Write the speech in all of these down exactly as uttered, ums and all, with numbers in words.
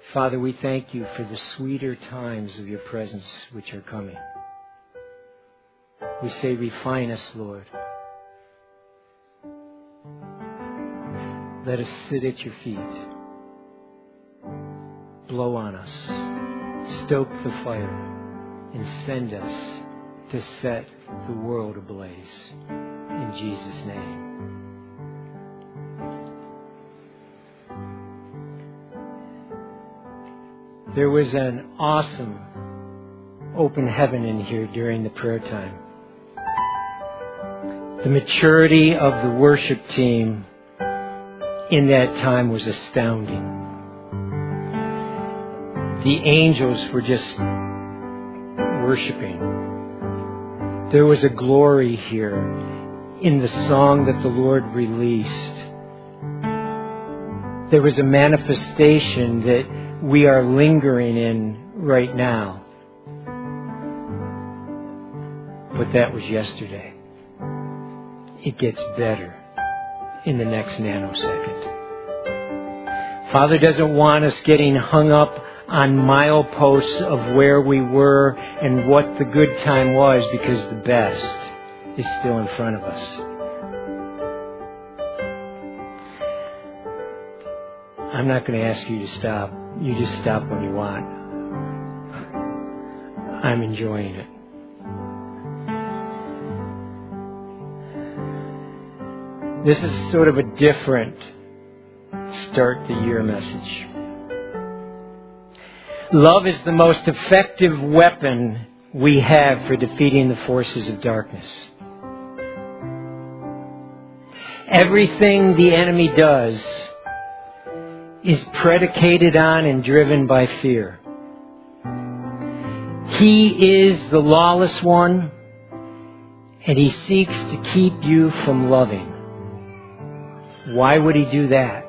Father, we thank you for the sweeter times of your presence which are coming. We say, refine us, Lord. Let us sit at your feet. Blow on us. Stoke the fire. And send us to set the world ablaze. In Jesus' name. There was an awesome open heaven in here during the prayer time. The maturity of the worship team in that time was astounding. The angels were just worshiping. There was a glory here in the song that the Lord released. There was a manifestation that we are lingering in right now. But that was yesterday. It gets better in the next nanosecond. Father doesn't want us getting hung up on mileposts of where we were and what the good time was, because the best is still in front of us. I'm not going to ask you to stop. You just stop when you want. I'm enjoying it. This is sort of a different start the year message. Love is the most effective weapon we have for defeating the forces of darkness. Everything the enemy does is predicated on and driven by fear. He is the lawless one, and he seeks to keep you from loving. Why would he do that?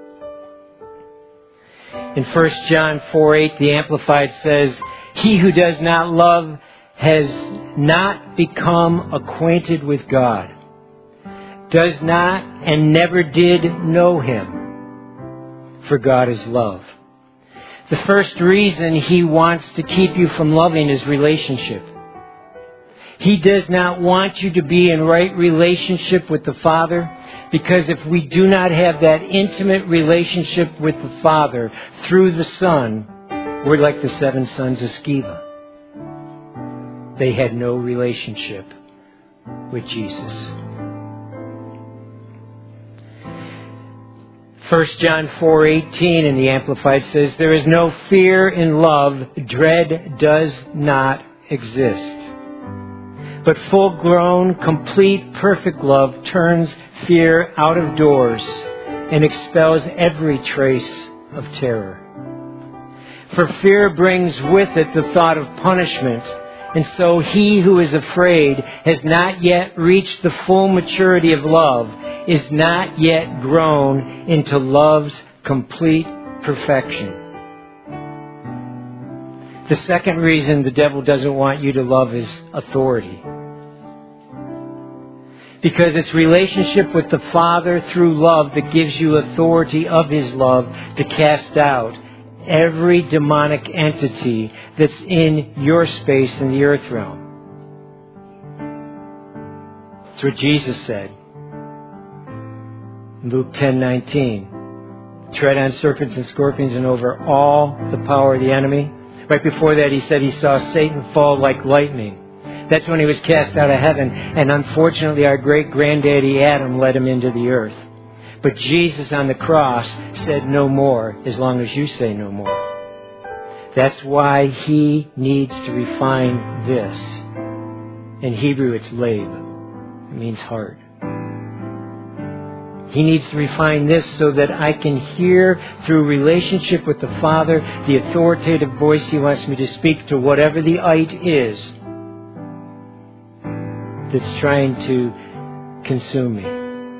In First John four eight, the Amplified says, "He who does not love has not become acquainted with God, does not and never did know him, for God is love." The first reason he wants to keep you from loving is relationship. He does not want you to be in right relationship with the Father, because if we do not have that intimate relationship with the Father through the Son, we're like the seven sons of Sceva. They had no relationship with Jesus. First John four eighteen in the Amplified says, "There is no fear in love. Dread does not exist. But full-grown, complete, perfect love turns fear out of doors and expels every trace of terror. For fear brings with it the thought of punishment, and so he who is afraid has not yet reached the full maturity of love, is not yet grown into love's complete perfection." The second reason the devil doesn't want you to love is authority. Because it's relationship with the Father through love that gives you authority of His love to cast out every demonic entity that's in your space in the earth realm. That's what Jesus said. Luke ten nineteen. Tread on serpents and scorpions and over all the power of the enemy. Right before that, he said he saw Satan fall like lightning. That's when he was cast out of heaven. And unfortunately, our great-granddaddy Adam led him into the earth. But Jesus on the cross said no more, as long as you say no more. That's why he needs to refine this. In Hebrew, it's lab. It means heart. He needs to refine this so that I can hear through relationship with the Father the authoritative voice He wants me to speak to whatever the it is that's trying to consume me.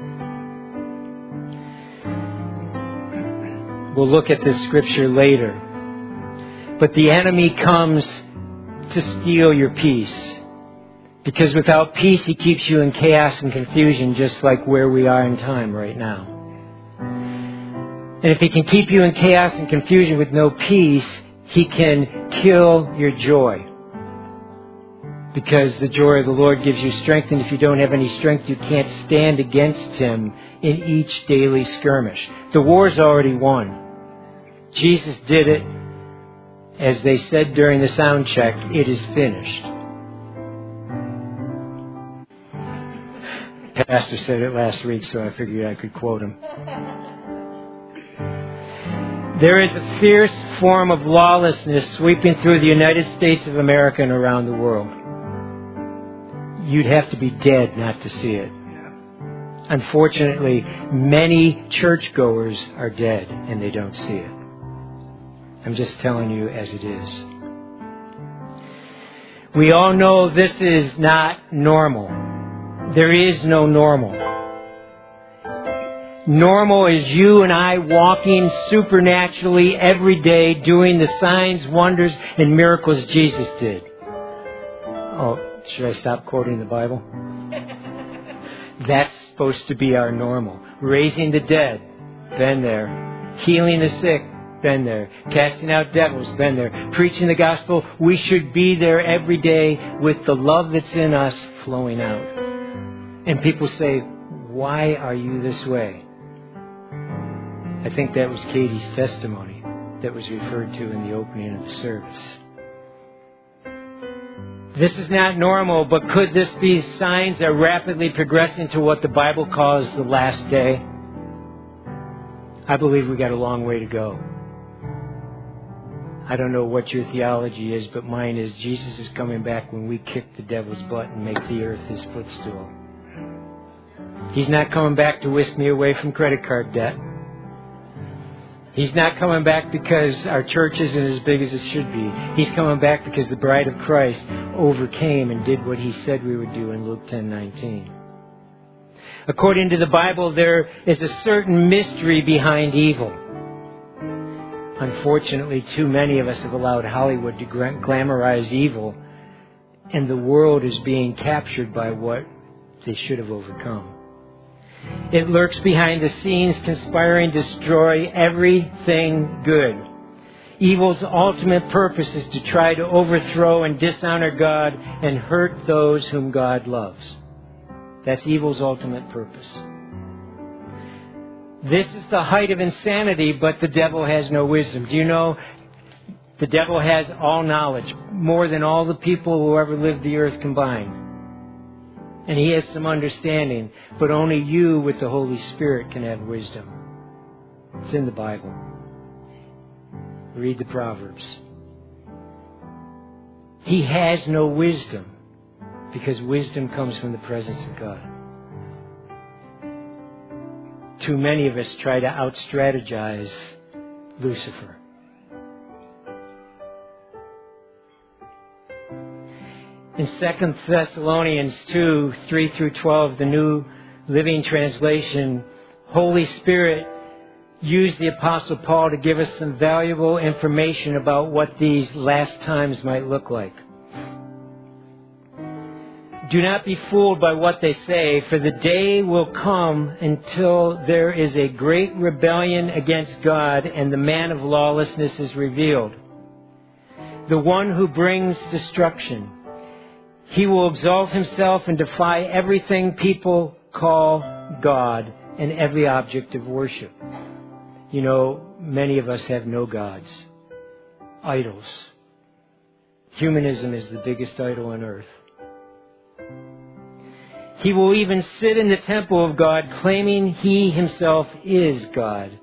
We'll look at this scripture later. But the enemy comes to steal your peace. Because without peace, he keeps you in chaos and confusion, just like where we are in time right now. And if he can keep you in chaos and confusion with no peace, he can kill your joy. Because the joy of the Lord gives you strength, and if you don't have any strength, you can't stand against him in each daily skirmish. The war's already won. Jesus did it. As they said during the sound check, it is finished. Pastor said it last week, so I figured I could quote him. There is a fierce form of lawlessness sweeping through the United States of America and around the world. You'd have to be dead not to see it. Unfortunately, many churchgoers are dead and they don't see it. I'm just telling you as it is. We all know this is not normal. There is no normal. Normal is you and I walking supernaturally every day, doing the signs, wonders, and miracles Jesus did. Oh, should I stop quoting the Bible? That's supposed to be our normal. Raising the dead, been there. Healing the sick, been there. Casting out devils, been there. Preaching the gospel, we should be there every day with the love that's in us flowing out. And people say, why are you this way? I think that was Katie's testimony that was referred to in the opening of the service. This is not normal, but could this be signs that are rapidly progressing to what the Bible calls the last day? I believe we got a long way to go. I don't know what your theology is, but mine is Jesus is coming back when we kick the devil's butt and make the earth his footstool. He's not coming back to whisk me away from credit card debt. He's not coming back because our church isn't as big as it should be. He's coming back because the bride of Christ overcame and did what he said we would do in Luke ten nineteen. According to the Bible, there is a certain mystery behind evil. Unfortunately, too many of us have allowed Hollywood to glamorize evil, and the world is being captured by what they should have overcome. It lurks behind the scenes, conspiring to destroy everything good. Evil's ultimate purpose is to try to overthrow and dishonor God and hurt those whom God loves. That's evil's ultimate purpose. This is the height of insanity, but the devil has no wisdom. Do you know the devil has all knowledge, more than all the people who ever lived the earth combined? And he has some understanding, but only you with the Holy Spirit can have wisdom. It's in the Bible. Read the Proverbs. He has no wisdom because wisdom comes from the presence of God. Too many of us try to out-strategize Lucifer. In Second Thessalonians two, three through twelve, the New Living Translation, Holy Spirit used the Apostle Paul to give us some valuable information about what these last times might look like. Do not be fooled by what they say, for the day will come until there is a great rebellion against God and the man of lawlessness is revealed, the one who brings destruction. He will exalt himself and defy everything people call God and every object of worship. You know, many of us have no gods, idols. Humanism is the biggest idol on earth. He will even sit in the temple of God, claiming he himself is God.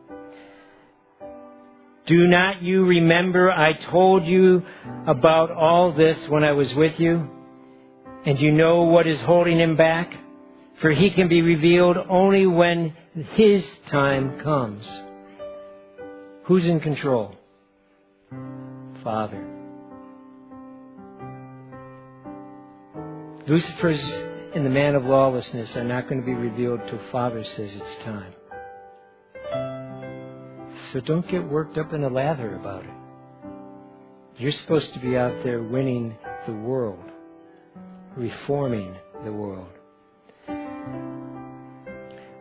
Do not you remember I told you about all this when I was with you? And you know what is holding him back? For he can be revealed only when his time comes. Who's in control? Father. Lucifer's and the man of lawlessness are not going to be revealed till Father says it's time. So don't get worked up in a lather about it. You're supposed to be out there winning the world, reforming the world.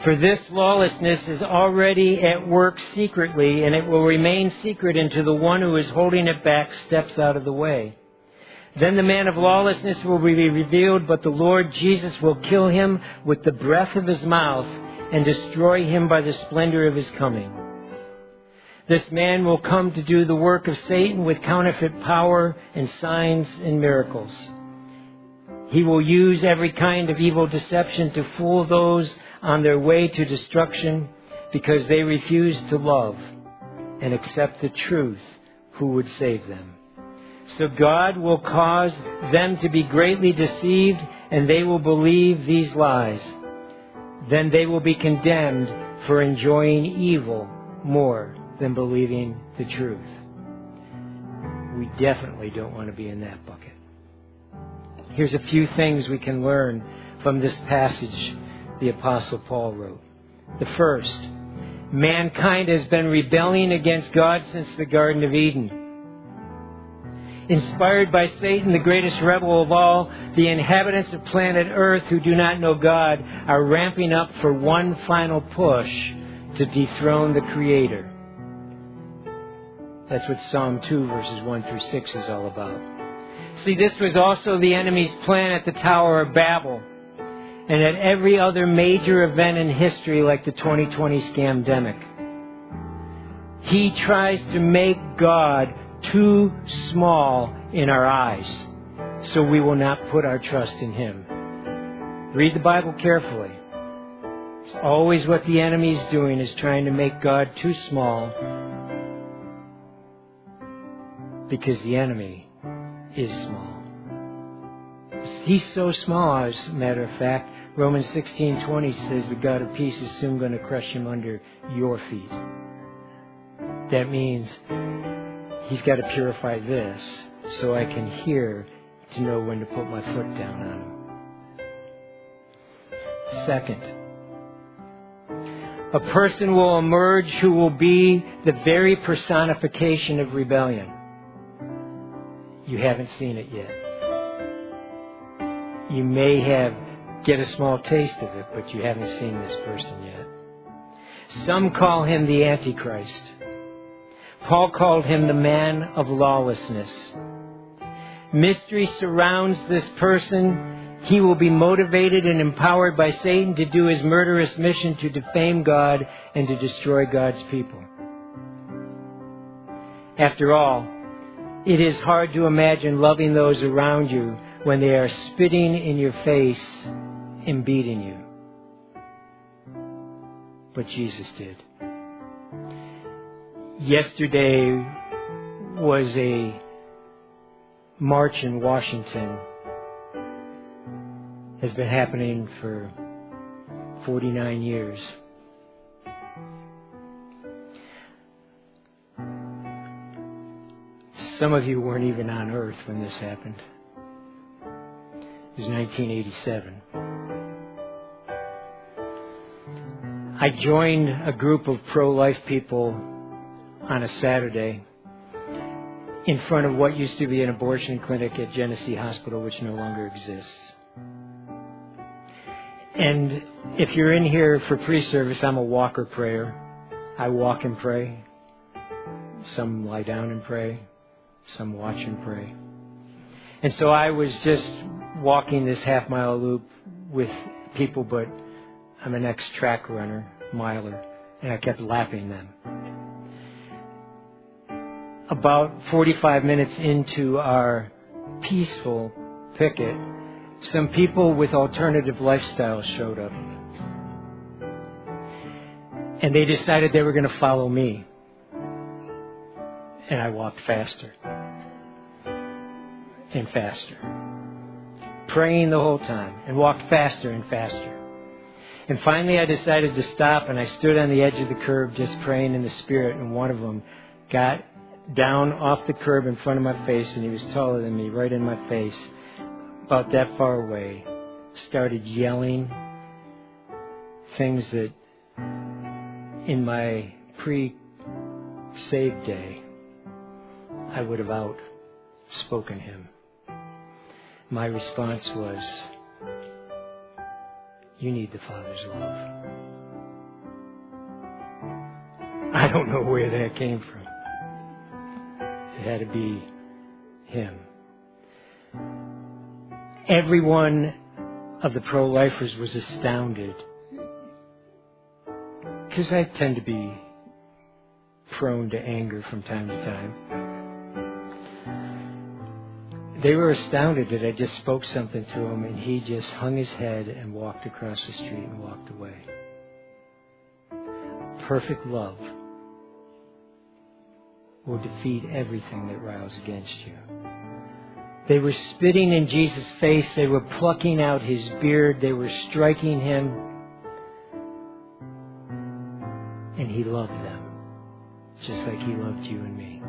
For this lawlessness is already at work secretly, and it will remain secret until the one who is holding it back steps out of the way. Then the man of lawlessness will be revealed, but the Lord Jesus will kill him with the breath of his mouth and destroy him by the splendor of his coming. This man will come to do the work of Satan with counterfeit power and signs and miracles. He will use every kind of evil deception to fool those on their way to destruction because they refuse to love and accept the truth who would save them. So God will cause them to be greatly deceived, and they will believe these lies. Then they will be condemned for enjoying evil more than believing the truth. We definitely don't want to be in that bucket. Here's a few things we can learn from this passage the Apostle Paul wrote. The first, mankind has been rebelling against God since the Garden of Eden. Inspired by Satan, the greatest rebel of all, the inhabitants of planet Earth who do not know God are ramping up for one final push to dethrone the Creator. That's what Psalm two verses one through six is all about. See, this was also the enemy's plan at the Tower of Babel and at every other major event in history like the twenty twenty scamdemic. He tries to make God too small in our eyes, so we will not put our trust in Him. Read the Bible carefully. It's always what the enemy is doing, is trying to make God too small, because the enemy is small. He's so small, as a matter of fact, Romans sixteen twenty says the God of peace is soon going to crush him under your feet. That means He's got to purify this so I can hear to know when to put my foot down on him. Second, a person will emerge who will be the very personification of rebellion. You haven't seen it yet. You may have get a small taste of it, but you haven't seen this person yet. Some call him the Antichrist. Paul called him the man of lawlessness. Mystery surrounds this person. He will be motivated and empowered by Satan to do his murderous mission to defame God and to destroy God's people. After all, it is hard to imagine loving those around you when they are spitting in your face and beating you. But Jesus did. Yesterday was a march in Washington. Has been happening for forty-nine years. Some of you weren't even on Earth when this happened. It was nineteen eighty-seven. I joined a group of pro-life people on a Saturday in front of what used to be an abortion clinic at Genesee Hospital, which no longer exists. And if you're in here for pre-service, I'm a walker prayer. I walk and pray. Some lie down and pray. Some watch and pray. And so I was just walking this half-mile loop with people, but I'm an ex-track runner, miler, and I kept lapping them. About forty-five minutes into our peaceful picket, some people with alternative lifestyles showed up. And they decided they were going to follow me. And I walked faster and faster, praying the whole time, and walked faster and faster. And finally I decided to stop, and I stood on the edge of the curb just praying in the Spirit, and one of them got down off the curb in front of my face, and he was taller than me, right in my face, about that far away, started yelling things that in my pre-saved day I would have outspoken him. My response was, "You need the Father's love." I don't know where that came from. It had to be him. Everyone of the pro-lifers was astounded, because I tend to be prone to anger from time to time. They were astounded that I just spoke something to him, and he just hung his head and walked across the street and walked away. Perfect love will defeat everything that riles against you. They were spitting in Jesus' face. They were plucking out his beard. They were striking him. And he loved them, just like he loved you and me.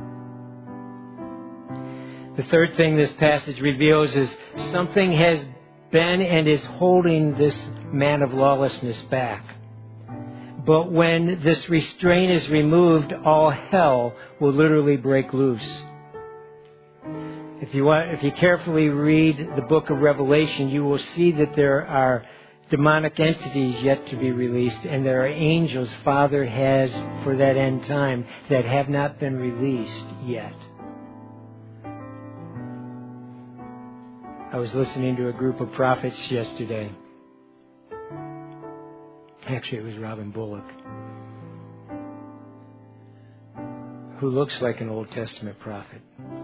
The third thing this passage reveals is something has been and is holding this man of lawlessness back. But when this restraint is removed, all hell will literally break loose. If you want, if you carefully read the book of Revelation, you will see that there are demonic entities yet to be released, and there are angels Father has for that end time that have not been released yet. I was listening to a group of prophets yesterday. Actually, it was Robin Bullock, who looks like an Old Testament prophet.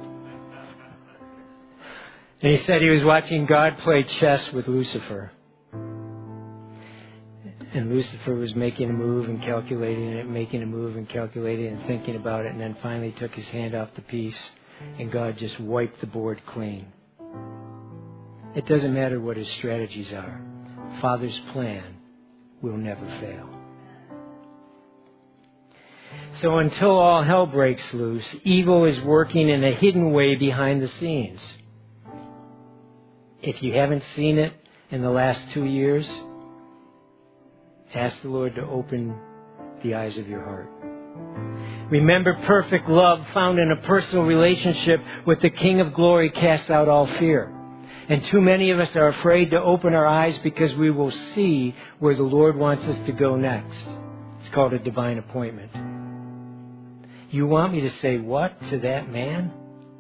And he said he was watching God play chess with Lucifer. And Lucifer was making a move and calculating it, making a move and calculating it and thinking about it, and then finally took his hand off the piece, and God just wiped the board clean. It doesn't matter what his strategies are. Father's plan will never fail. So until all hell breaks loose, evil is working in a hidden way behind the scenes. If you haven't seen it in the last two years, ask the Lord to open the eyes of your heart. Remember, perfect love found in a personal relationship with the King of Glory casts out all fear. And too many of us are afraid to open our eyes because we will see where the Lord wants us to go next. It's called a divine appointment. You want me to say what to that man?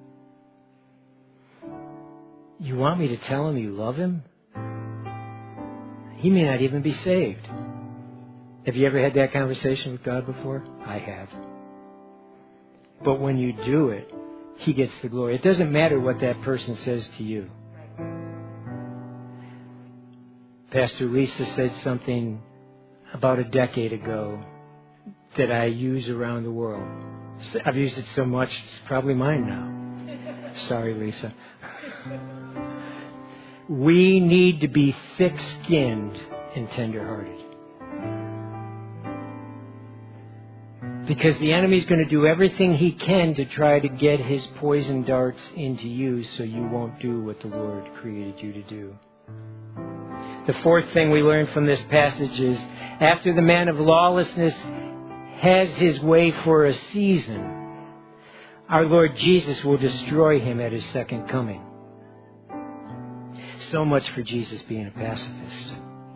You want me to tell him you love him? He may not even be saved. Have you ever had that conversation with God before? I have. But when you do it, he gets the glory. It doesn't matter what that person says to you. Pastor Lisa said something about a decade ago that I use around the world. I've used it so much, it's probably mine now. Sorry, Lisa. We need to be thick-skinned and tender-hearted. Because the enemy's going to do everything he can to try to get his poison darts into you so you won't do what the Lord created you to do. The fourth thing we learn from this passage is, after the man of lawlessness has his way for a season, our Lord Jesus will destroy him at his second coming. So much for Jesus being a pacifist.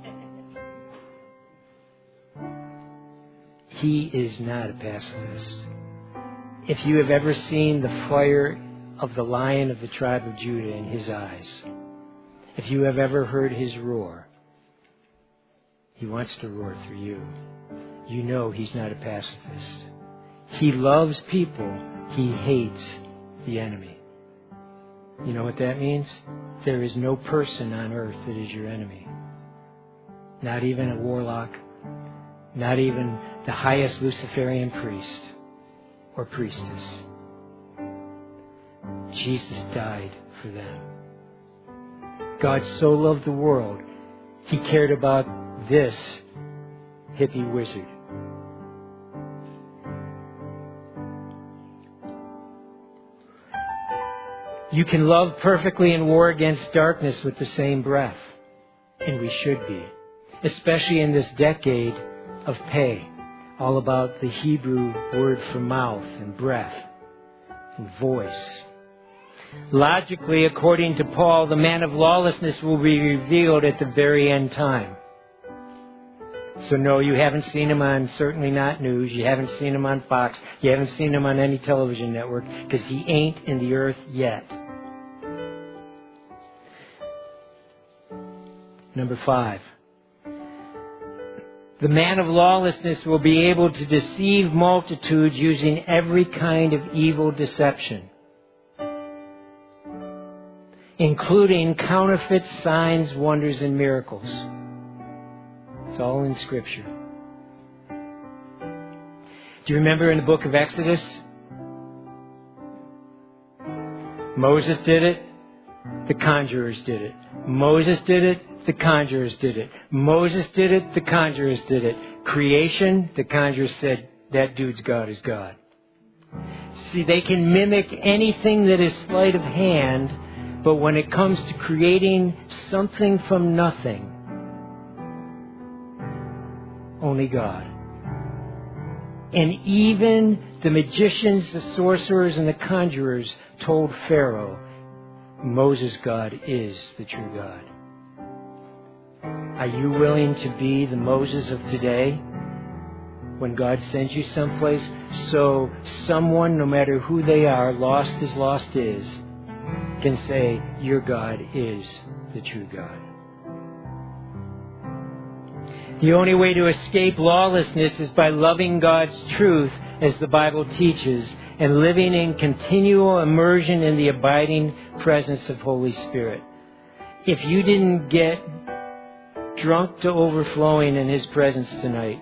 He is not a pacifist. If you have ever seen the fire of the Lion of the tribe of Judah in his eyes, if you have ever heard his roar, he wants to roar through you. You know he's not a pacifist. He loves people. He hates the enemy. You know what that means? There is no person on earth that is your enemy. Not even a warlock. Not even the highest Luciferian priest or priestess. Jesus died for them. God so loved the world, he cared about this hippie wizard. You can love perfectly and war against darkness with the same breath. And we should be. Especially in this decade of pay. All about the Hebrew word for mouth and breath and voice. Logically, according to Paul, the man of lawlessness will be revealed at the very end time. So no, you haven't seen him on certainly not news. You haven't seen him on Fox. You haven't seen him on any television network because he ain't in the earth yet. Number five. The man of lawlessness will be able to deceive multitudes using every kind of evil deception, including counterfeit signs, wonders, and miracles. It's all in Scripture. Do you remember in the book of Exodus? Moses did it. The conjurers did it. Moses did it. The conjurers did it. Moses did it. The conjurers did it. Creation, the conjurers said, that dude's God is God. See, they can mimic anything that is sleight of hand, but when it comes to creating something from nothing, only God. And even the magicians, the sorcerers, and the conjurers told Pharaoh, Moses' God is the true God. Are you willing to be the Moses of today when God sends you someplace so someone, no matter who they are, lost as lost is, can say, your God is the true God? The only way to escape lawlessness is by loving God's truth as the Bible teaches and living in continual immersion in the abiding presence of Holy Spirit. If you didn't get drunk to overflowing in His presence tonight,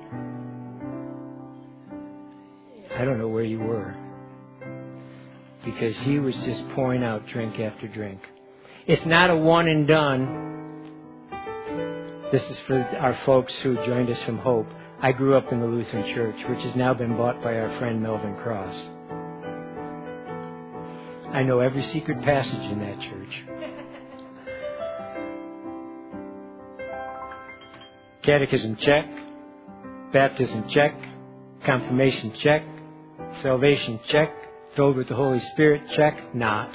I don't know where you were, because He was just pouring out drink after drink. It's not a one and done. This is for our folks who joined us from Hope. I grew up in the Lutheran Church, which has now been bought by our friend Melvin Cross. I know every secret passage in that church. Catechism check. Baptism check. Confirmation check. Salvation check. Filled with the Holy Spirit check. Not.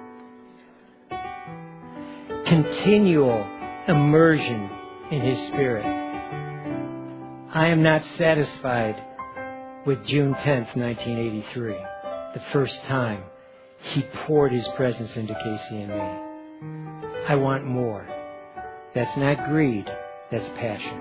Continual immersion in His Spirit. I am not satisfied with June tenth, nineteen eighty-three, the first time He poured His presence into Casey and me. I want more. That's not greed, that's passion.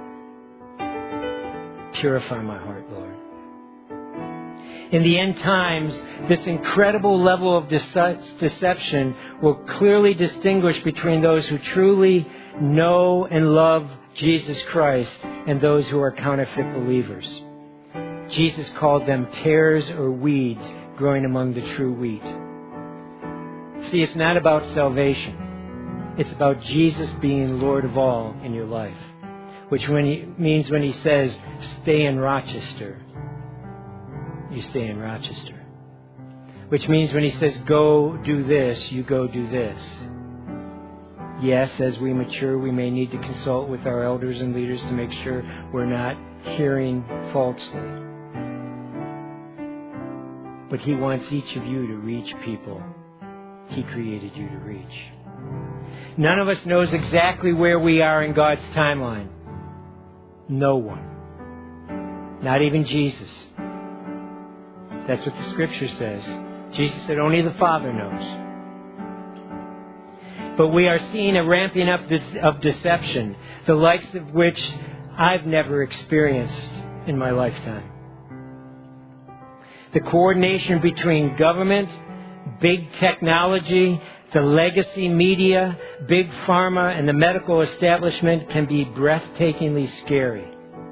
Purify my heart, Lord. In the end times, this incredible level of dece- deception will clearly distinguish between those who truly know and love Jesus Christ and those who are counterfeit believers. Jesus called them tares or weeds growing among the true wheat. See, it's not about salvation. It's about Jesus being Lord of all in your life. Which when he, means when He says, stay in Rochester, you stay in Rochester. Which means when He says, go do this, you go do this. Yes, as we mature, we may need to consult with our elders and leaders to make sure we're not hearing falsely. But He wants each of you to reach people He created you to reach. None of us knows exactly where we are in God's timeline. No one. Not even Jesus. That's what the Scripture says. Jesus said only the Father knows. But we are seeing a ramping up of deception, the likes of which I've never experienced in my lifetime. The coordination between government, big technology, the legacy media, big pharma, and the medical establishment can be breathtakingly scary.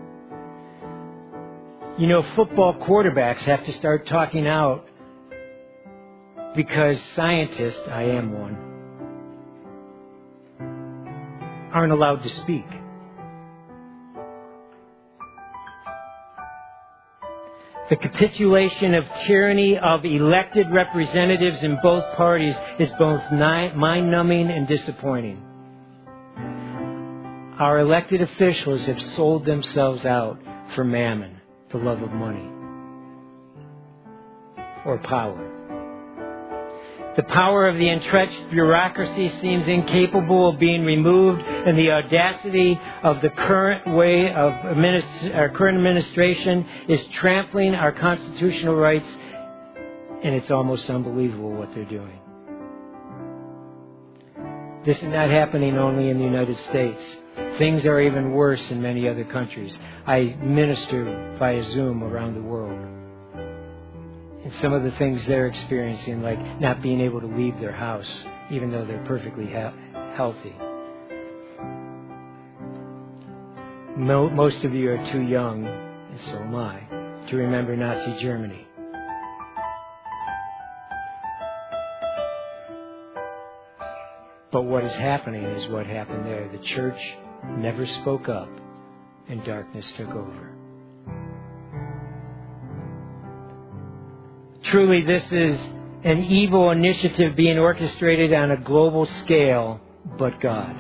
You know, football quarterbacks have to start talking out because scientists, I am one, aren't allowed to speak. The capitulation of tyranny of elected representatives in both parties is both mind-numbing and disappointing. Our elected officials have sold themselves out for mammon, the love of money, or power. The power of the entrenched bureaucracy seems incapable of being removed, and the audacity of the current way of administ- our current administration is trampling our constitutional rights, and it's almost unbelievable what they're doing. This is not happening only in the United States. Things are even worse in many other countries. I minister via Zoom around the world. And some of the things they're experiencing, like not being able to leave their house, even though they're perfectly he- healthy. Mo- most of you are too young, and so am I, to remember Nazi Germany. But what is happening is what happened there. The church never spoke up, and darkness took over. Truly, this is an evil initiative being orchestrated on a global scale, but God.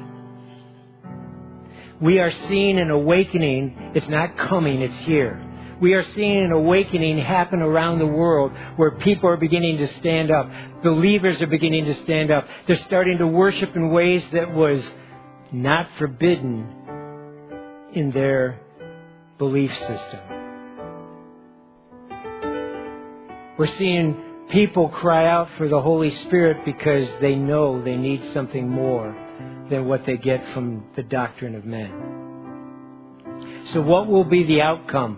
We are seeing an awakening. It's not coming, it's here. We are seeing an awakening happen around the world where people are beginning to stand up. Believers are beginning to stand up. They're starting to worship in ways that was not forbidden in their belief system. We're seeing people cry out for the Holy Spirit because they know they need something more than what they get from the doctrine of men. So what will be the outcome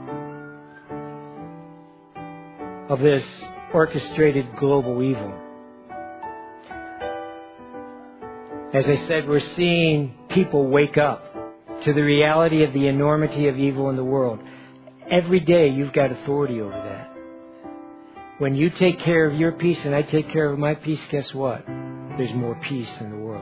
of this orchestrated global evil? As I said, we're seeing people wake up to the reality of the enormity of evil in the world. Every day you've got authority over that. When you take care of your peace and I take care of my peace, guess what? There's more peace in the world.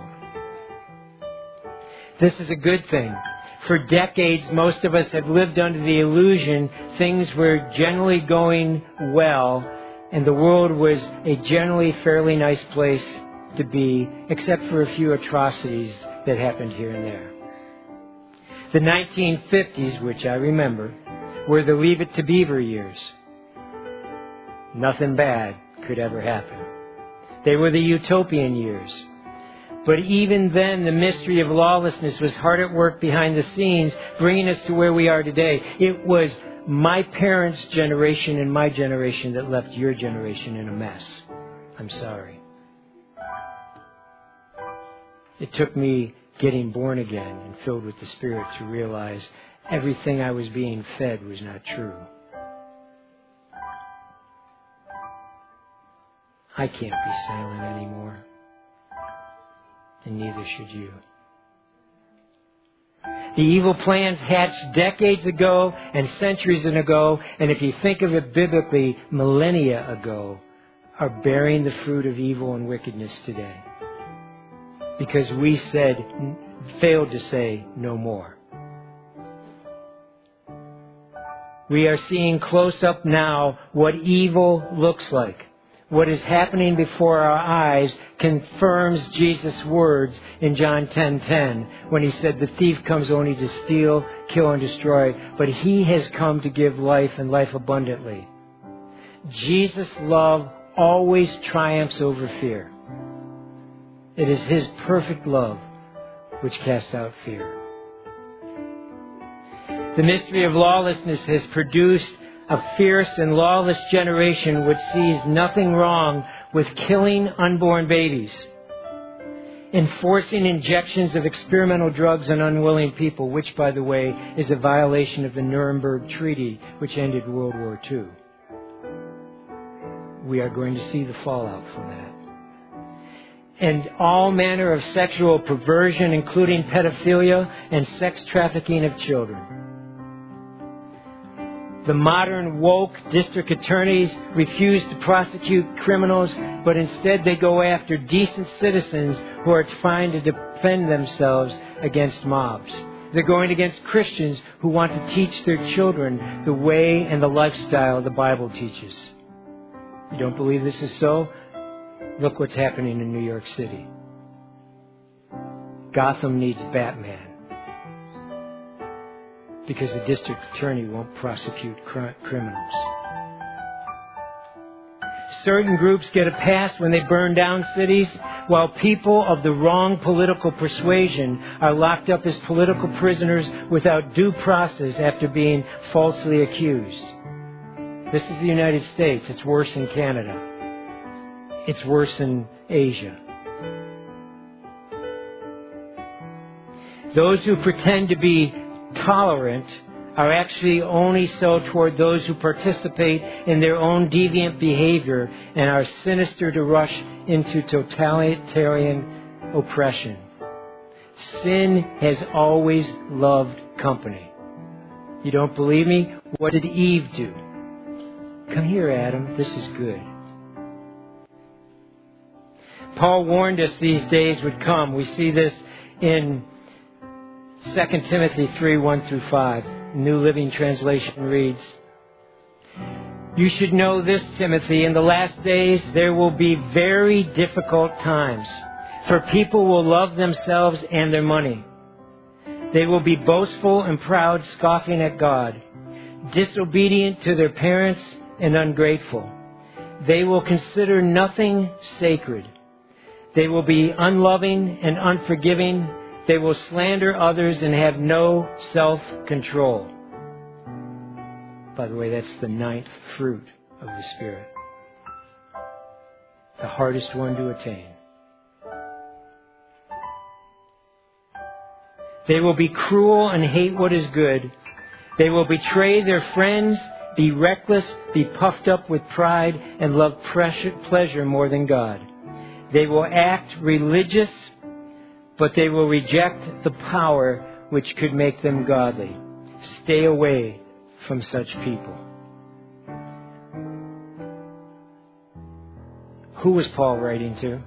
This is a good thing. For decades, most of us have lived under the illusion things were generally going well and the world was a generally fairly nice place to be, except for a few atrocities that happened here and there. The nineteen fifties, which I remember, were the Leave It to Beaver years. Nothing bad could ever happen. They were the utopian years. But even then, the mystery of lawlessness was hard at work behind the scenes, bringing us to where we are today. It was my parents' generation and my generation that left your generation in a mess. I'm sorry. It took me getting born again and filled with the Spirit to realize everything I was being fed was not true. I can't be silent anymore. And neither should you. The evil plans hatched decades ago and centuries ago, and if you think of it biblically, millennia ago, are bearing the fruit of evil and wickedness today. Because we said, failed to say no more. We are seeing close up now what evil looks like. What is happening before our eyes confirms Jesus' words in John ten ten when he said, the thief comes only to steal, kill, and destroy, but he has come to give life and life abundantly. Jesus' love always triumphs over fear. It is his perfect love which casts out fear. The mystery of lawlessness has produced a fierce and lawless generation which sees nothing wrong with killing unborn babies, enforcing injections of experimental drugs on unwilling people, which, by the way, is a violation of the Nuremberg Treaty, which ended World War Two. We are going to see the fallout from that. And all manner of sexual perversion, including pedophilia and sex trafficking of children. The modern woke district attorneys refuse to prosecute criminals, but instead they go after decent citizens who are trying to defend themselves against mobs. They're going against Christians who want to teach their children the way and the lifestyle the Bible teaches. You don't believe this is so? Look what's happening in New York City. Gotham needs Batman. Because the district attorney won't prosecute criminals. certain groups get a pass when they burn down cities, while people of the wrong political persuasion are locked up as political prisoners without due process after being falsely accused. This is the United States. It's worse in Canada. It's worse in Asia. Those who pretend to be tolerant are actually only so toward those who participate in their own deviant behavior and are sinister to rush into totalitarian oppression. Sin has always loved company. You don't believe me? What did Eve do? Come here, Adam. This is good. Paul warned us these days would come. We see this in Second Timothy three, one through five. New Living Translation reads, "You should know this, Timothy, in the last days there will be very difficult times, for people will love themselves and their money. They will be boastful and proud, scoffing at God, disobedient to their parents and ungrateful. They will consider nothing sacred. They will be unloving and unforgiving. They will slander others and have no self-control." By the way, that's the ninth fruit of the Spirit. The hardest one to attain. They will be cruel and hate what is good. They will betray their friends, be reckless, be puffed up with pride, and love pleasure more than God. They will act religious, but they will reject the power which could make them godly. Stay away from such people. Who was Paul writing to?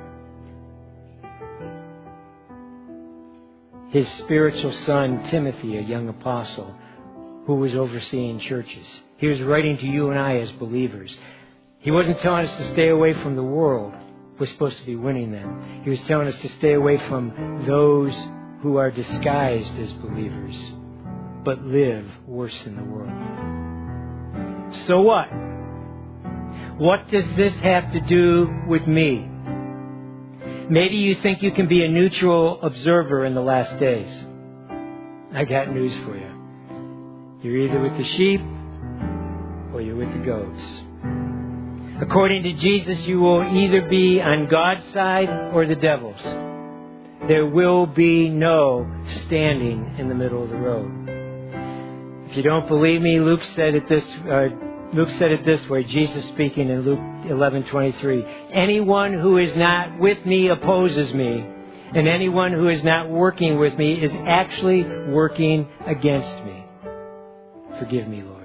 His spiritual son, Timothy, a young apostle, who was overseeing churches. He was writing to you and I as believers. He wasn't telling us to stay away from the world. We're supposed to be winning them. He was telling us to stay away from those who are disguised as believers, but live worse than the world. So what? What does this have to do with me? Maybe you think you can be a neutral observer in the last days. I got news for you. You're either with the sheep or you're with the goats. According to Jesus, you will either be on God's side or the devil's. There will be no standing in the middle of the road. If you don't believe me, Luke said it this uh, Luke said it this way, Jesus speaking in Luke eleven twenty-three. Anyone who is not with me opposes me, and anyone who is not working with me is actually working against me. Forgive me, Lord.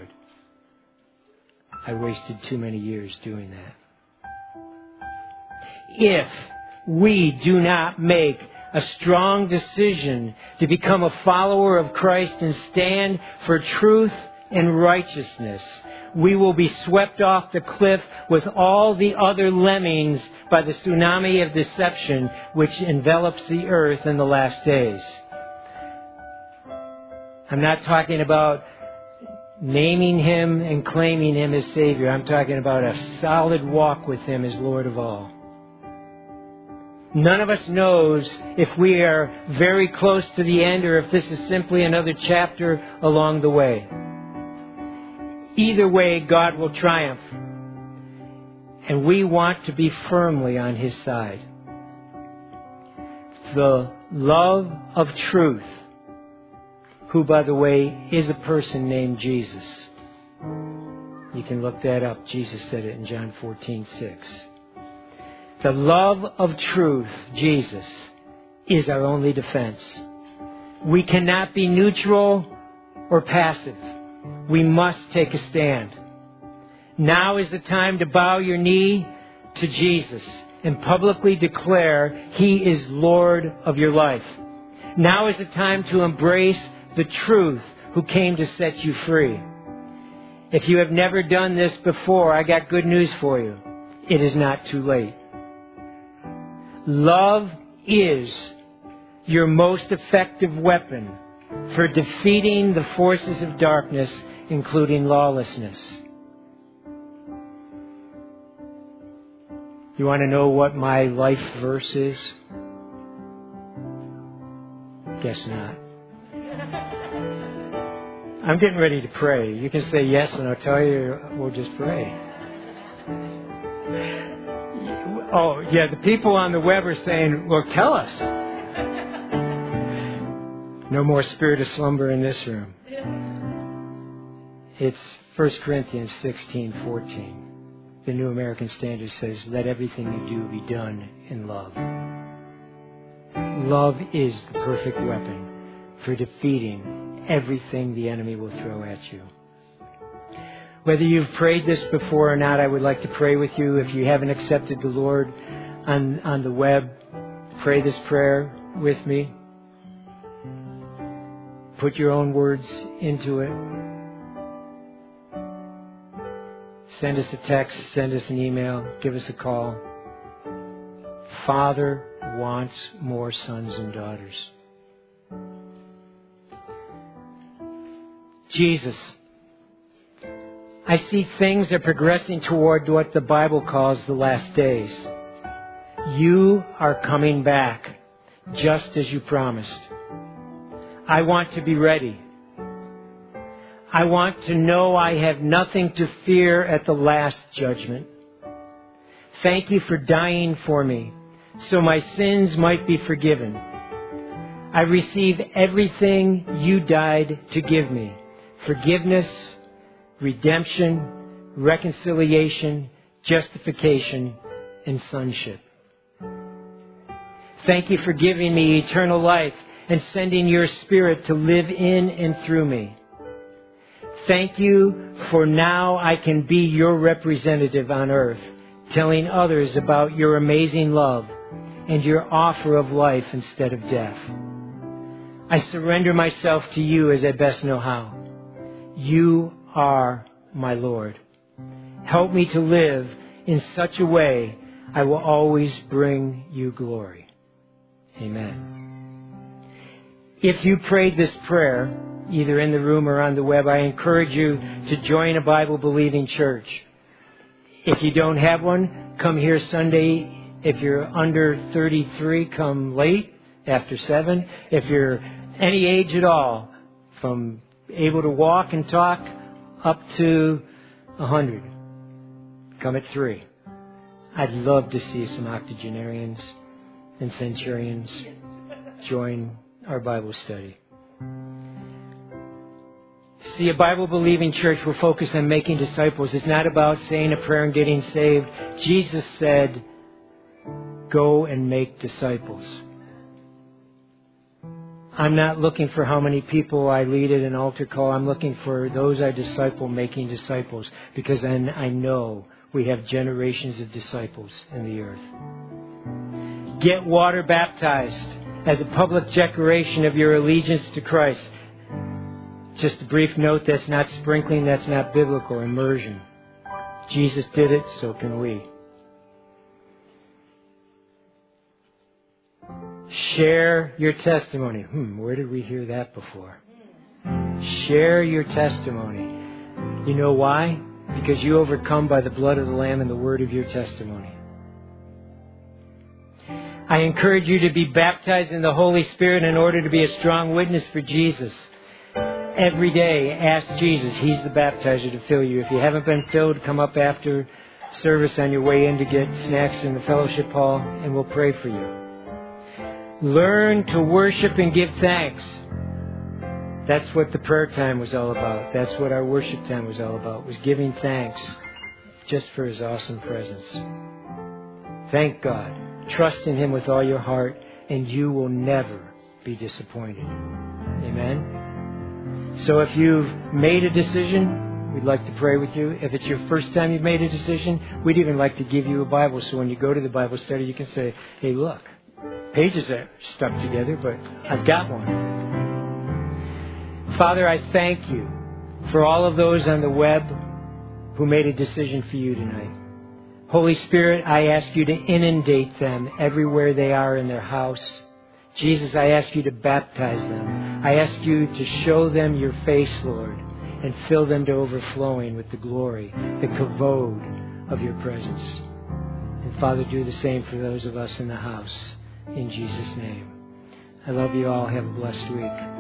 I wasted too many years doing that. If we do not make a strong decision to become a follower of Christ and stand for truth and righteousness, we will be swept off the cliff with all the other lemmings by the tsunami of deception which envelops the earth in the last days. I'm not talking about naming Him and claiming Him as Savior. I'm talking about a solid walk with Him as Lord of all. None of us knows if we are very close to the end or if this is simply another chapter along the way. Either way, God will triumph. And we want to be firmly on His side. The love of truth, who, by the way, is a person named Jesus. You can look that up. Jesus said it in John fourteen six. The love of truth, Jesus, is our only defense. We cannot be neutral or passive. We must take a stand. Now is the time to bow your knee to Jesus and publicly declare He is Lord of your life. Now is the time to embrace the truth who came to set you free. If you have never done this before, I got good news for you. It is not too late. Love is your most effective weapon for defeating the forces of darkness, including lawlessness. You want to know what my life verse is? Guess not. I'm getting ready to pray. You can say yes, and I'll tell you, we'll just pray. Oh, yeah, the people on the web are saying, well, tell us. No more spirit of slumber in this room. It's First Corinthians sixteen fourteen. The New American Standard says, let everything you do be done in love. Love is the perfect weapon for defeating everything the enemy will throw at you. Whether you've prayed this before or not, I would like to pray with you. If you haven't accepted the Lord on, on the web, pray this prayer with me. Put your own words into it. Send us a text, send us an email, give us a call. Father wants more sons and daughters. Jesus, I see things are progressing toward what the Bible calls the last days. You are coming back, just as you promised. I want to be ready. I want to know I have nothing to fear at the last judgment. Thank you for dying for me, so my sins might be forgiven. I receive everything you died to give me. Forgiveness, redemption, reconciliation, justification, and sonship. Thank you for giving me eternal life and sending your Spirit to live in and through me. Thank you for now I can be your representative on earth, telling others about your amazing love and your offer of life instead of death. I surrender myself to you as I best know how. You are my Lord. Help me to live in such a way I will always bring you glory. Amen. If you prayed this prayer, either in the room or on the web, I encourage you to join a Bible-believing church. If you don't have one, come here Sunday. If you're under thirty-three, come late, after seven. If you're any age at all, from able to walk and talk up to one hundred, come at three. I'd love to see some octogenarians and centurions join our Bible study. See, a Bible-believing church will focus on making disciples. It's not about saying a prayer and getting saved. Jesus said, go and make disciples. I'm not looking for how many people I lead at an altar call. I'm looking for those I disciple making disciples, because then I know we have generations of disciples in the earth. Get water baptized as a public declaration of your allegiance to Christ. Just a brief note, that's not sprinkling, that's not biblical immersion. Jesus did it, so can we. Share your testimony. Hmm, where did we hear that before? Share your testimony. You know why? Because you overcome by the blood of the Lamb and the word of your testimony. I encourage you to be baptized in the Holy Spirit in order to be a strong witness for Jesus. Every day, ask Jesus. He's the baptizer to fill you. If you haven't been filled, come up after service on your way in to get snacks in the fellowship hall, and we'll pray for you. Learn to worship and give thanks. That's what the prayer time was all about. That's what our worship time was all about, was giving thanks just for His awesome presence. Thank God. Trust in Him with all your heart, and you will never be disappointed. Amen? So if you've made a decision, we'd like to pray with you. If it's your first time you've made a decision, we'd even like to give you a Bible. So when you go to the Bible study, you can say, hey, look, pages are stuck together, but I've got one. Father, I thank you for all of those on the web who made a decision for you tonight. Holy Spirit, I ask you to inundate them everywhere they are in their house. Jesus, I ask you to baptize them. I ask you to show them your face, Lord, and fill them to overflowing with the glory, the kavod of your presence. And Father, do the same for those of us in the house. In Jesus' name. I love you all. Have a blessed week.